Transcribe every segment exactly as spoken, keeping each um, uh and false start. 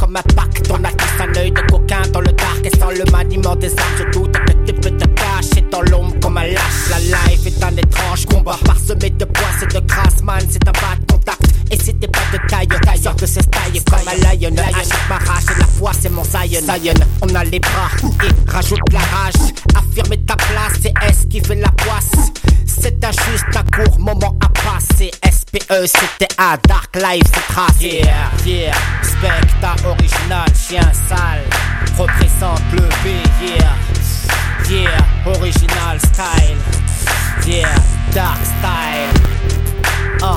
comme un pacte. On a tous un œil de coquin dans le dark. Et sans le maniement des armes, je doute que tu peux te cacher dans l'ombre comme un lâche. La life est un étrange combat, parsemé de poisses et de grâce, man. C'est un bas de contact. Et si t'es pas de taille, taille, sors de ce style comme un lion. Achète ma rage et la foi, c'est mon Zion. Zion, on a les bras et rajoute la rage. Affirmer ta place, c'est S qui fait la poisse. C'est un juste un court moment à passer. S P E, c'était un dark life, c'est tracé. Yeah, yeah, Specta original, chien sale. Représente le B, yeah. Yeah, original style. Yeah, dark style. Uh.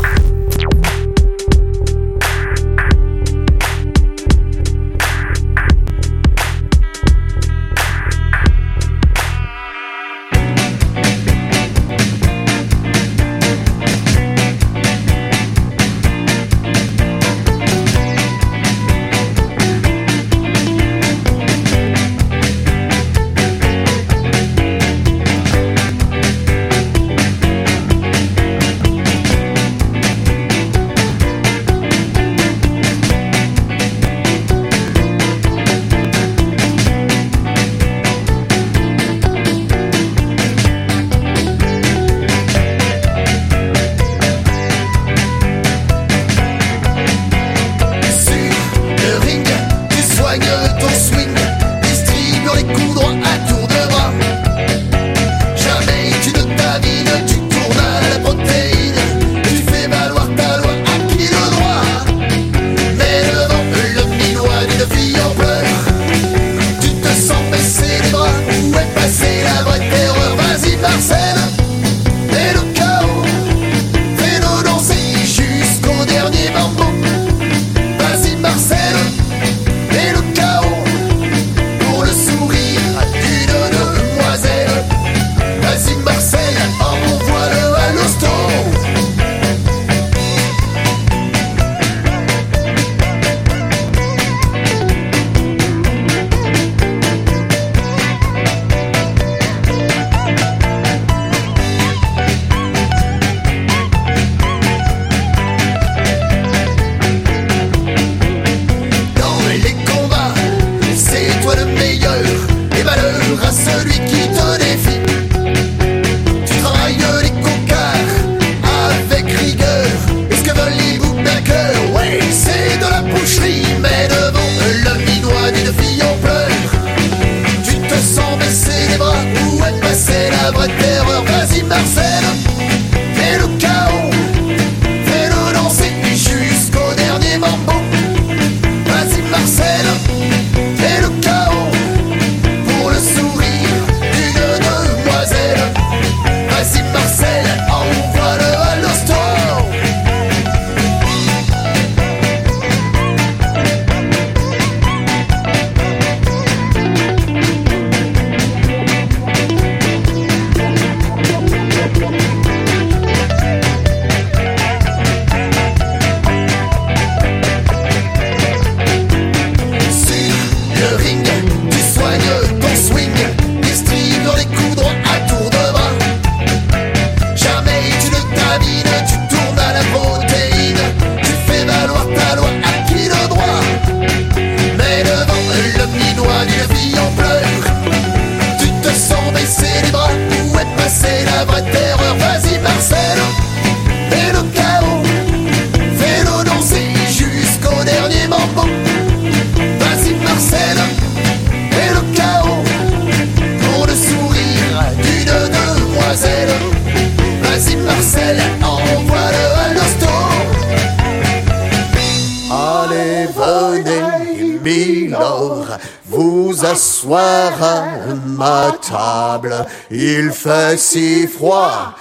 Vous asseoir à ma table, il fait si froid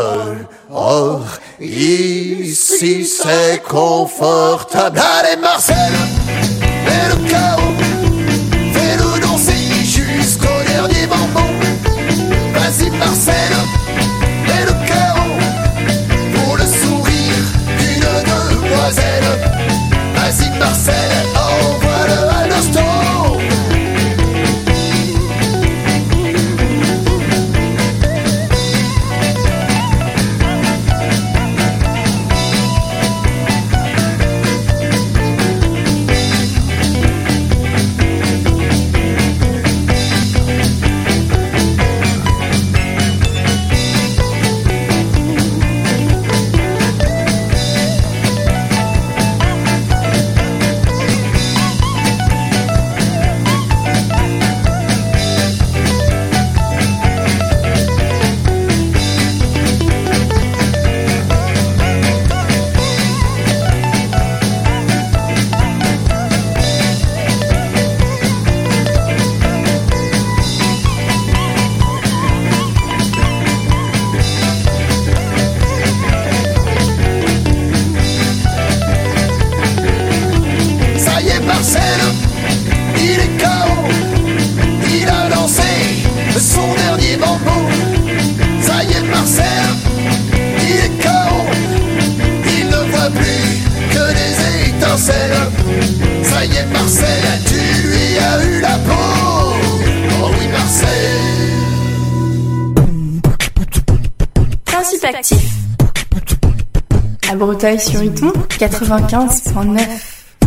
dehors, ici c'est confortable. Allez Marcel, fais le chaos, fais-le danser jusqu'au dernier bonbon. Vas-y Marcel, fais le chaos, pour le sourire d'une demoiselle. Vas-y Marcel, envoie-le à l'hosto. Marcel, il est K O. Il a lancé son dernier bambou. Ça y est, Marcel, il est K O. Il ne voit plus que des étincelles. Ça y est, Marcel, tu lui as eu la peau. Oh oui, Marcel. Principe actif. À Breteuil-sur-Iton, quatre-vingt-quinze virgule neuf.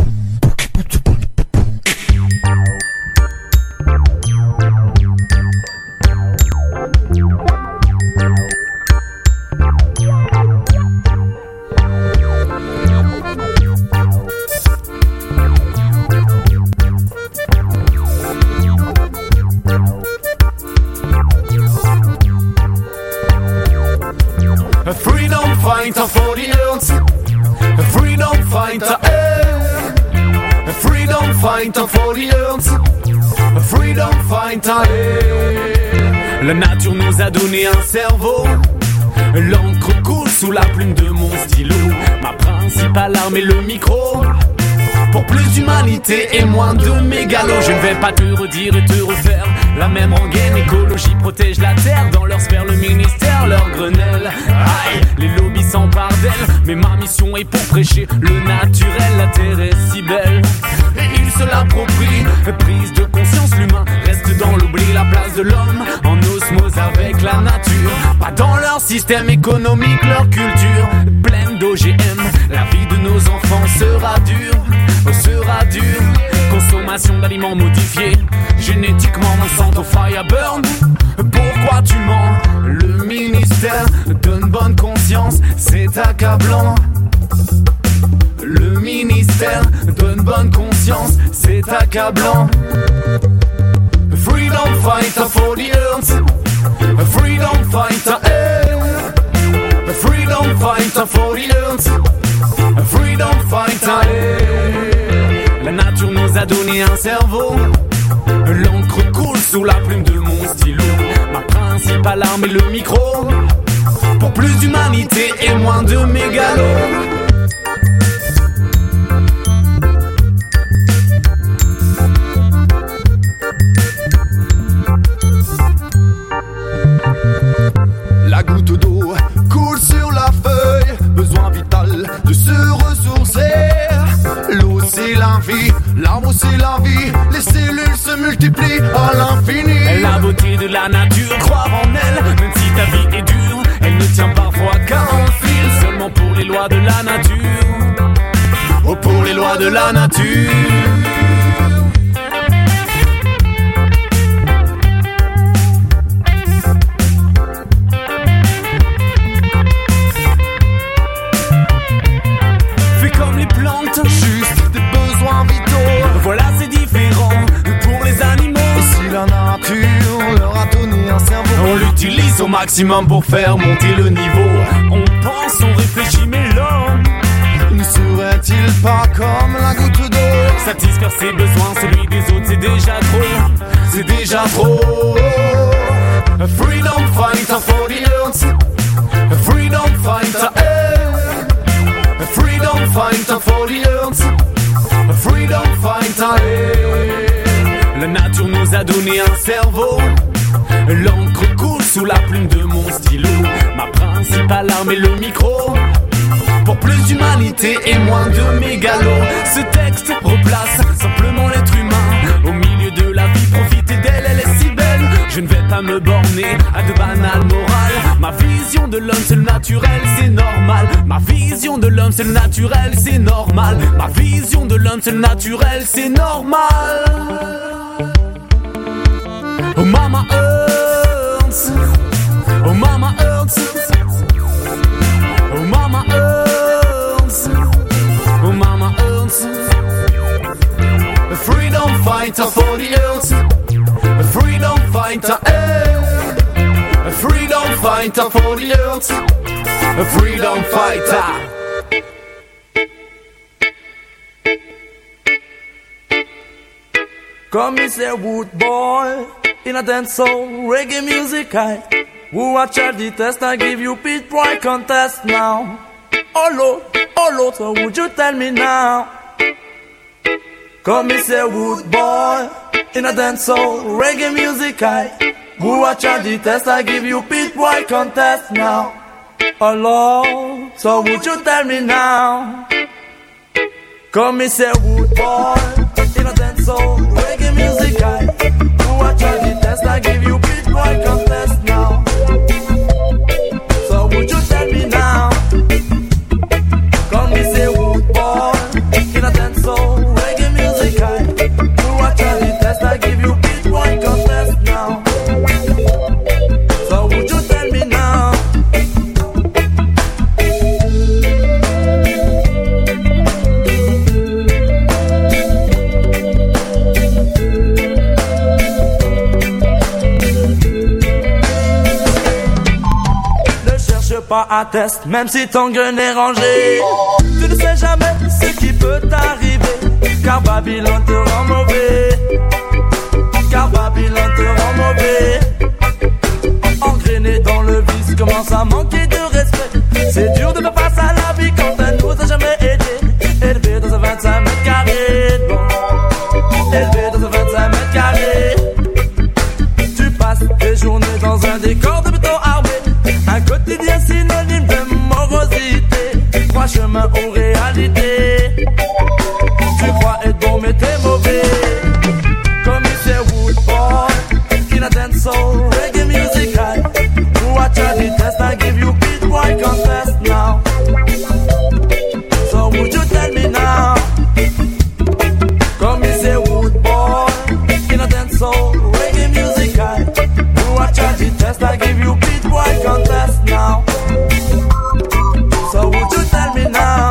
A freedom fighter for the earth. A freedom fighter, eh. A freedom fighter for the earth. A freedom fighter, eh. La nature nous a donné un cerveau. L'encre coule sous la plume de mon stylo. Ma principale arme est le micro. Pour plus d'humanité et moins de mégalo. Je ne vais pas te redire et te refaire la même rengaine. Écologie protège la terre. Dans leur sphère, le ministère, leur grenelle. Aïe, les lobbies s'emparent d'elle. Mais ma mission est pour prêcher le naturel. La terre est si belle et ils se l'approprient. Prise de conscience, l'humain reste dans l'oubli. La place de l'homme en osmose avec la nature. Pas dans leur système économique, leur culture pleine d'O G M. La vie de nos enfants sera dure. Sera dur. Consommation d'aliments modifiés génétiquement, Monsanto Fireburn. Pourquoi tu mens? Le ministère donne bonne conscience, c'est accablant. Le ministère donne bonne conscience, c'est accablant. Freedom fighter for the earth. Freedom fighter, eh. Freedom fighter for the earth. Freedom fighter, eh. La nature nous a donné un cerveau. L'encre coule sous la plume de mon stylo. Ma principale arme est le micro. Pour plus d'humanité et moins de mégalo. La goutte d'eau coule sur la feuille. Besoin vital de se ressourcer. L'eau c'est la vie, l'arbre c'est la vie. Les cellules se multiplient à l'infini. La beauté de la nature, croire en elle. Même si ta vie est dure, elle ne tient parfois qu'à un fil. Seulement pour les lois de la nature. Oh, pour les lois de la nature. Juste des besoins vitaux. Voilà, c'est différent pour les animaux. Et si la nature leur a donné un cerveau, on l'utilise au maximum pour faire monter le niveau. On pense, on réfléchit, mais l'homme ne serait-il pas comme la goutte d'eau? Satisfaire ses besoins, celui des autres, c'est déjà trop. C'est déjà trop. A freedom fighter for the earth. A freedom fighter, eh. A freedom fighter for the earth. A freedom fighter, eh. La nature nous a donné un cerveau. L'encre coule sous la plume de mon stylo. Ma principale arme est le micro. Pour plus d'humanité et moins de mégalo. Ce texte replace simplement l'être humain au milieu de la vie. Profiter d'elle, elle est si belle. Je ne vais pas me borner à de banales morales. Ma vision de l'homme c'est le naturel, c'est normal. Ma vision de l'homme c'est le naturel, c'est normal. Ma vision de l'homme c'est le naturel, c'est normal. Oh mama Earth. Oh mama Earth. Oh mama Earth. Oh mama Earth. A freedom fighter for the earth. A freedom fighter, eh. A freedom fighter for the earth. A freedom fighter. Come is a wood boy in a dance soul reggae music. I who watch the test. I give you pitch boy contest now. Oh Lord, oh Lord, so would you tell me now? Come me say wood boy, in a dancehall reggae music I who watch out the test, I give you pit boy contest now. Oh Lord, so would you tell me now? Come me say wood boy, in a dancehall reggae music I who watch out the test, I give you pit boy contest now. So would you tell me now? Come me say wood boy, in a dancehall reggae music I who watch out the test, I give you pit boy contest now. So would you tell me now? Ne cherche pas un test, même si ton gun est rangé. Tu ne sais jamais ce qui peut t'arriver, car Babylone te rend mauvais. Car Babylone te rend mauvais. Engrainé dans le vice, commence à manquer de respect. C'est dur de faire face à la vie quand elle nous a jamais aidé. Élevé dans un vingt-cinq mètres carrés, bon. Élevé dans un vingt-cinq mètres carrés. Tu passes tes journées dans un décor de béton armé. Un quotidien synonyme de morosité. Trois chemins aux réalités. Tu crois être bon mais t'es mauvais. Comme il sait wood boy, in a dancehall reggae music I watch out the test, I give you beat boy contest now. So would you tell me now? Come me say wood boy, in a dancehall reggae music I watch out the test, I give you beat boy contest now. So would you tell me now?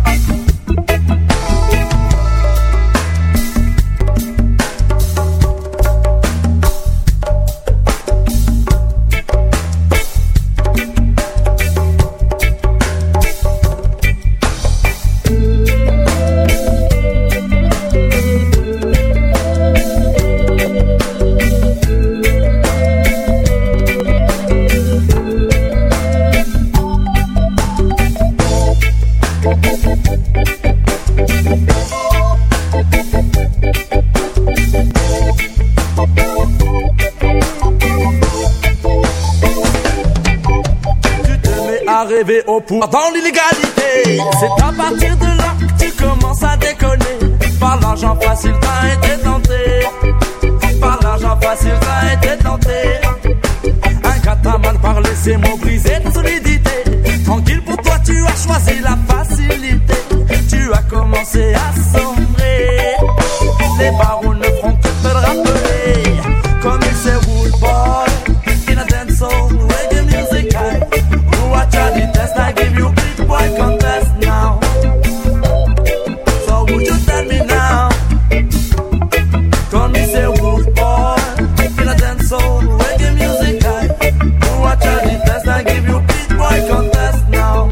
Rêver au pouvoir dans l'illégalité. C'est à partir de là que tu commences à déconner. Par l'argent facile t'as été tenté. Par l'argent facile t'as été tenté. Un cataman par laisser mots brisés de solidité. Tranquille pour toi tu as choisi la facilité. Tu as commencé à sombrer. Les barreaux ne feront que te le rappeler. Comme il sait wood boy, in a dancehall reggae music I watch out the test, I give you big boy contest now. So would you tell me now? Come me say wood boy, in a dancehall reggae music I watch out the test, I give you big boy contest now.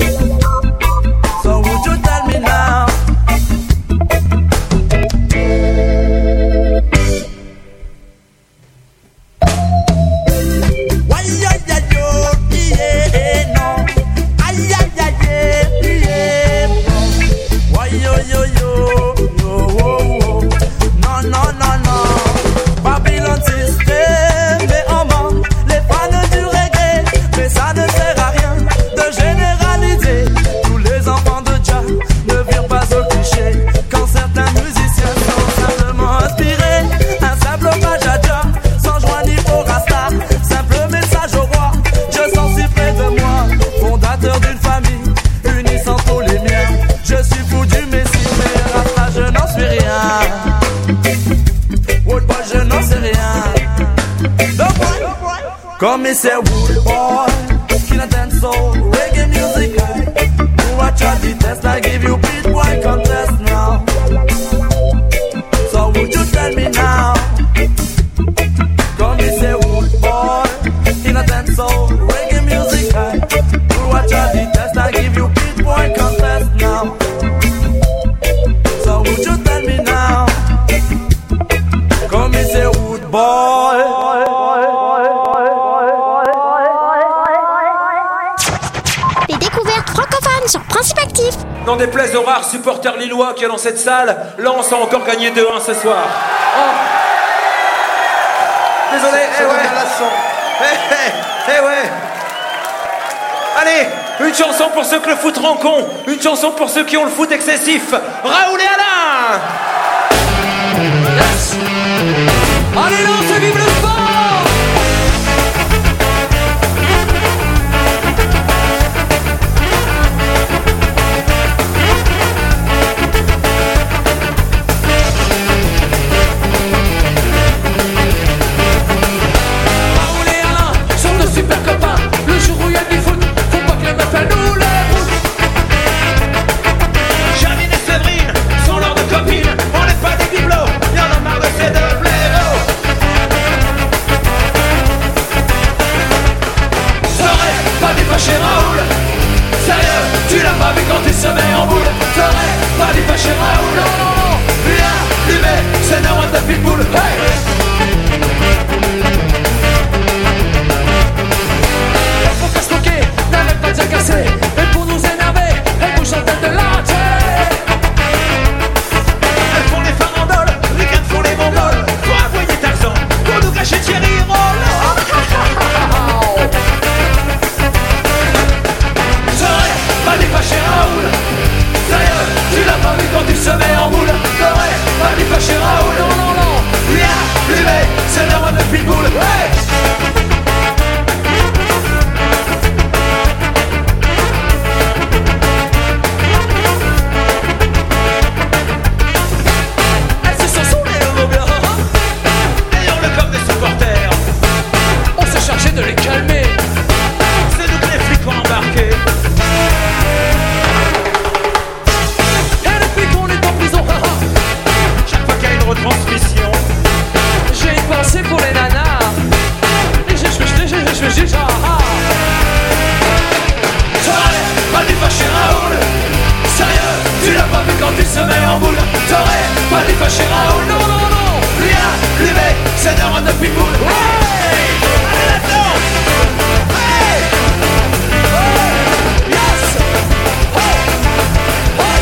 So would you tell me now? Why ya ya yo, yeah, no. Ay ay ay yeah, yeah. Why yo yo yo, yo, oh, oh. Non non non non. Babylone système met en main les fans du reggae, mais ça ne sert à rien de généraliser. Tous les enfants de Jah ne virent pas au cliché quand certains musiciens sont simplement inspirés. Un simple hommage à Jah, sans joie ni au rasta. Simple message au roi, je sens si près de moi. Fondateur d'une famille, unissant tous les miens. Je suis fou du Messie, mais rasta je n'en suis rien. Wood boy je n'en sais rien. No boy, comme il sait wood boy, in a dancehall reggae music I watch out the test, I give you beat boy contest now. So would you tell me now? Come me say wood boy, in a dancehall reggae music I watch out the test, I give you beat boy contest now. So would you tell me now? Come me say wood boy. Les découvertes francophones sur Principe Actif. n'en déplaise aux rares supporters lillois qu'il y a dans cette salle, Lens a encore gagné deux un ce soir. Oh. Désolé, eh ouais. Eh, eh, eh ouais. Allez, une chanson pour ceux que le foot rend con, une chanson pour ceux qui ont le foot excessif. Raoul et Alain. Yes. Allez Lens et vive le sport. Chez Raoul, sérieux, tu l'as pas vu quand il se met en boule. T'aurais pas dit pas chez Raoul, non, non, non. Viens, l'humain, c'est no one de pitbull, hey. Faut pas se moquer, n'arrête pas de casser. Et pour nous énerver, elle bouge en tête de la tête. Elles font les farandoles, les gars font les mongols. Pour avoyer Tarzan, pour nous cacher Thierry Roll. Pas dit pas chez Raoul, sérieux, tu l'as pas vu quand il se met en boule. T'aurais pas dit pas chez Raoul, non, non, non. Viens, l'humain, c'est le roi de pitbull, hey. Elles se sont saoulées le mot bien. Ayons-le comme des supporters. On s'est chargé de les calmer. C'est nous que les flics ont embarqué. Retransmission. J'ai une pensée pour les nanas. Et je je je je je je je T'aurais pas dit pas chez Raoul. Sérieux, tu l'as pas vu quand il se met en boule. T'aurais pas dit pas chez Raoul. Non, non, non. Viens, les mecs, c'est le roi de pitbull. Hey, allez là-dedans. Hey, hey, yes. Hey, hey.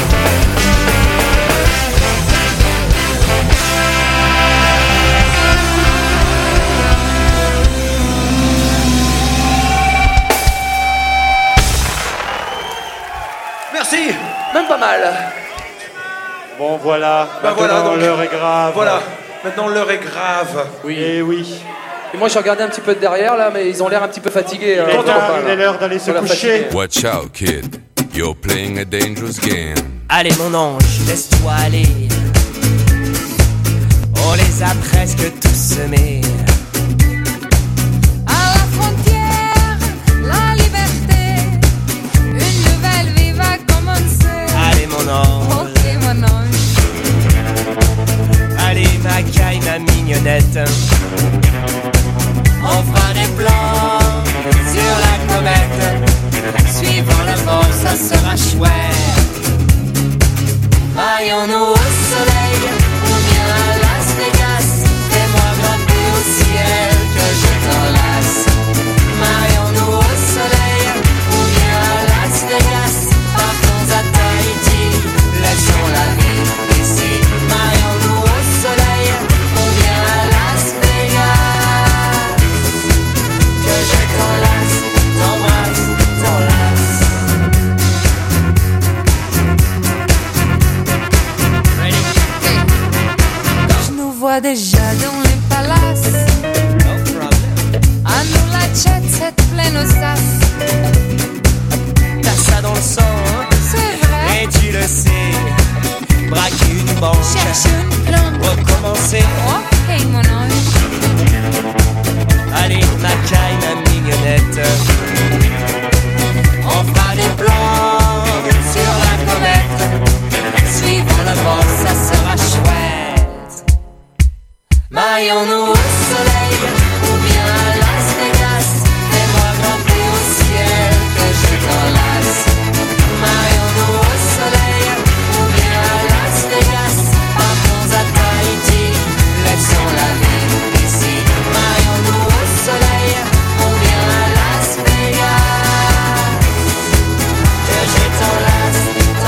Merci, même pas mal. Bon voilà, bah voilà, donc l'heure est grave. Voilà, maintenant l'heure est grave. Oui. Et oui. Et moi j'ai regardé un petit peu de derrière là, mais ils ont l'air un petit peu fatigués. Il, est, là, il est l'heure d'aller se coucher. Watch out kid, you're playing a dangerous game. Allez mon ange, laisse-toi aller. On les a presque tous semés. À la frontière, la liberté, une nouvelle vie va commencer. Allez mon ange, ok mon ange. Allez ma caille, ma mignonnette. On fera des plans sur la comète. Suivant le vent, ça sera chouette. Maillons-nous au soleil ou bien à Las Vegas. Fais-moi grimper au ciel que je t'enlace. Maillons-nous au soleil ou bien à Las Vegas. Partons à Tahiti, laissons la vie ici. Maillons-nous au soleil ou bien à Las Vegas. Que je t'enlace, t'embrasse, t'enlace. Je nous vois déjà dans les palaces. À nous la jet set pleine aux sas. T'as ça dans le sang, hein? C'est vrai. Et tu le sais. Braquer une banque, Cherche une plante. recommencer. Ok mon ange. Allez ma caille, ma mignonnette. On fera des plans sur la comète. Suivant le vent, ça sera chouette. Maillons-nous au soleil ou bien à Las Vegas. Fais-moi grimper au ciel que je t'enlace. Maillons-nous au soleil ou bien à Las Vegas. Partons à Tahiti, laissons la vie ici. Maillons-nous au soleil ou bien à Las Vegas. Que je t'enlace,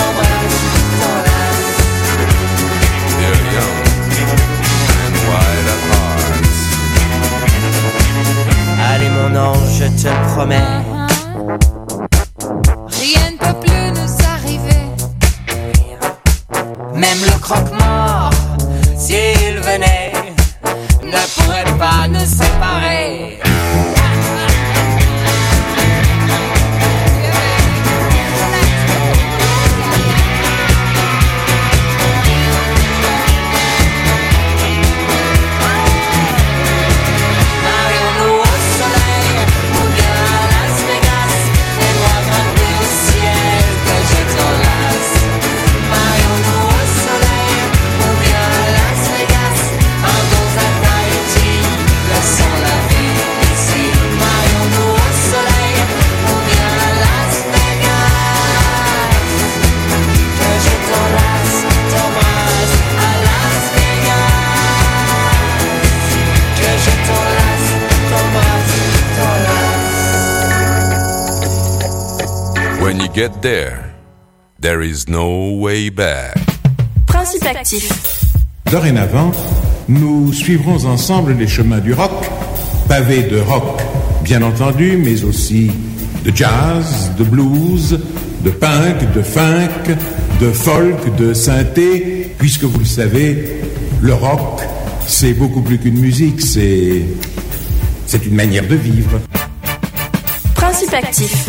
get there, there is no way back. Principe actif. Dorénavant, nous suivrons ensemble les chemins du rock, pavés de rock, bien entendu, mais aussi de jazz, de blues, de punk, de funk, de folk, de synthé, puisque vous le savez, le rock, c'est beaucoup plus qu'une musique, c'est, c'est une manière de vivre. Principe actif.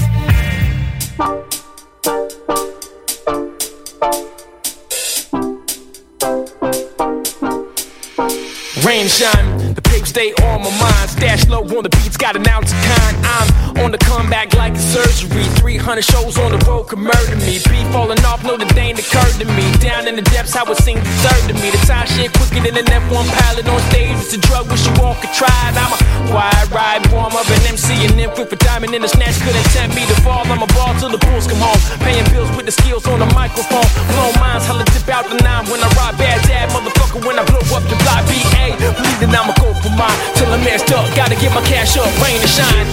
Rain shine, the paper stay on my mind. Stash low on the beats, got an ounce of kind. I'm on the comeback like a surgery. three hundred shows on the road could murder me. Beat falling off, no, the day ain't occurred to me. Down in the depths, how it seems absurd to me. The time shit quicker than an F one pilot on stage. It's a drug, wish you all could try it. I'm a wide ride, warm up an M C and then flip a diamond in the snatch. Couldn't tempt me to fall, I'm a ball till the bulls come home. Paying bills with the skills on the microphone. Blow minds, hella tip out the nine when I ride bad dad, motherfucker, when I blow up the block. B A, believe that I'ma go for mine till I'm messed up. Gotta get my cash up, rain and shine.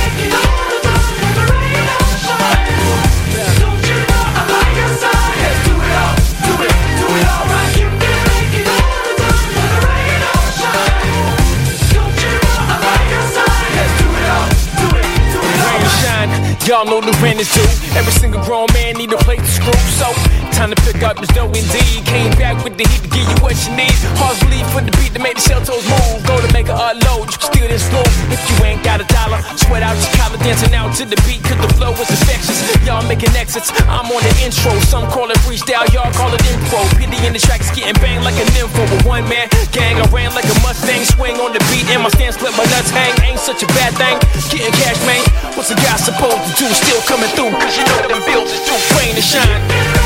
Don't you know I'm by your side? Let's do it all, do it, do it all right. You can make it all the time when the rain don't shine. Don't you know I'm by your side? Let's do it all, do it, do it all right. Rain and shine, y'all know the rent is due. Every single grown man need a plate to screw, so time to pick up this dough indeed. Came back with the heat to give you what you need. Hard to leave for the beat to make the shell toes move. Go to make a unload, you can steal this flow. If you ain't got a dollar, sweat out your collar, dancing out to the beat, cause the flow is infectious. Y'all making exits, I'm on the intro. Some call it freestyle, y'all call it impro. Pity in the track is getting banged like a nympho. With one man gang, I ran like a Mustang. Swing on the beat and my stance split, my nuts hang. Ain't such a bad thing, getting cash, man. What's a guy supposed to do? Still coming through, cause you know them bills is too rain to shine.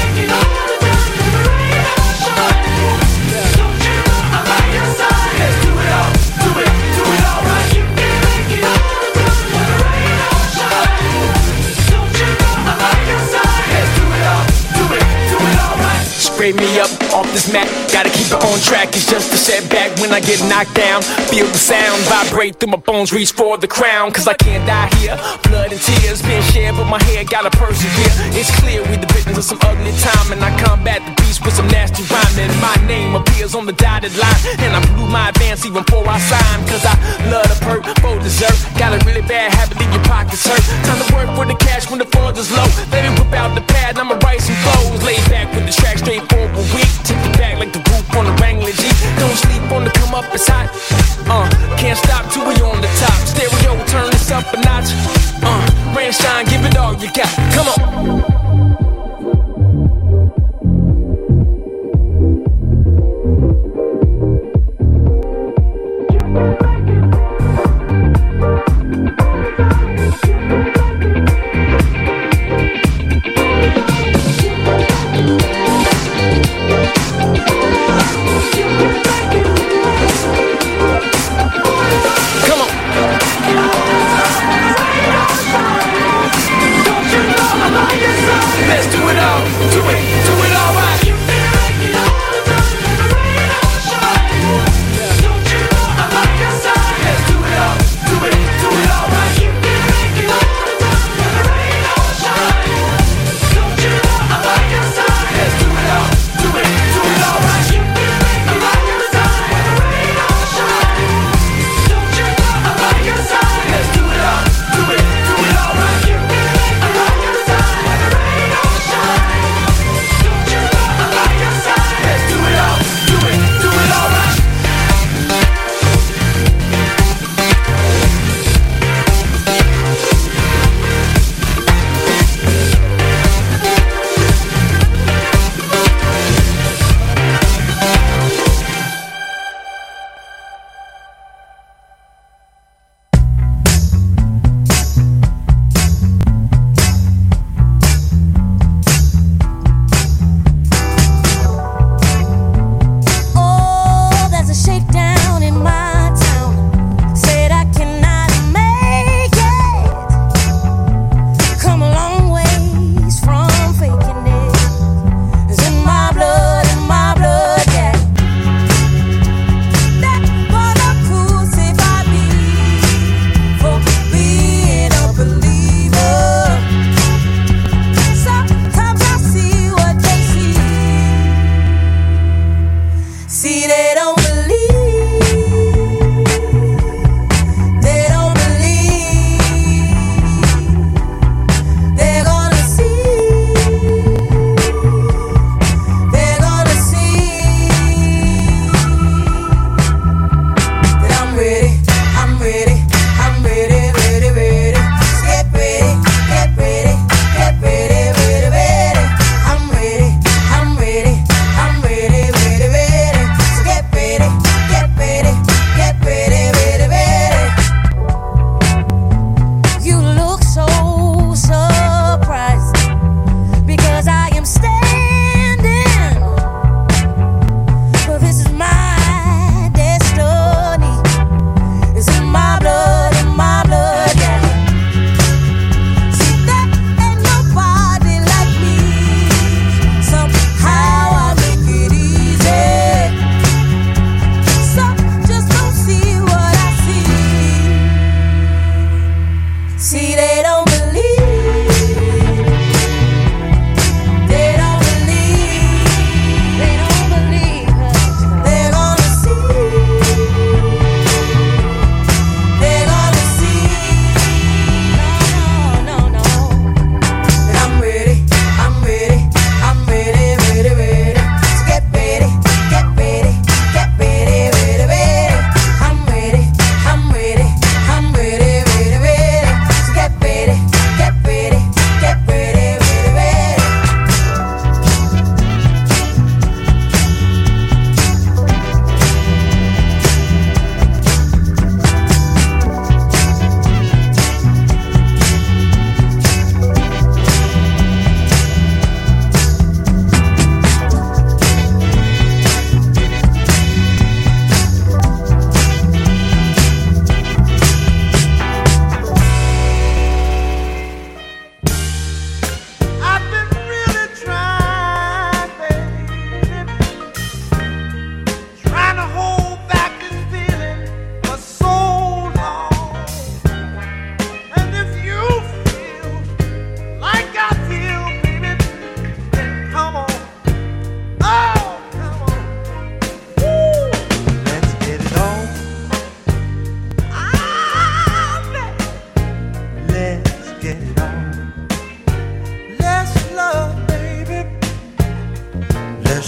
Spray me up off this mat, gotta keep it on track. It's just a setback when I get knocked down. Feel the sound vibrate through my bones, reach for the crown. Cause I can't die here, blood and tears been shared, but my head gotta persevere. It's clear we the victims of some ugly time, and I combat the beast with some nasty rhyming. My name appears on the dotted line, and I blew my advance even before I signed. Cause I love the perk, for dessert. Got a really bad habit in your pockets hurt. Time to work for the cash when the funds is low. Let me whip out the pad, I'ma write some flows. Lay back with the track straight for a week. Tip it back like the roof on the Wrangler G. Don't sleep on the come up, it's hot. Uh, can't stop till we on the top. Stereo, turn this up a notch. Uh, rain, shine, give it all you got. Come on. You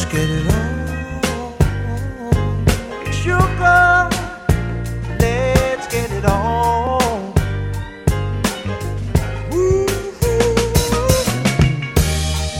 get it all.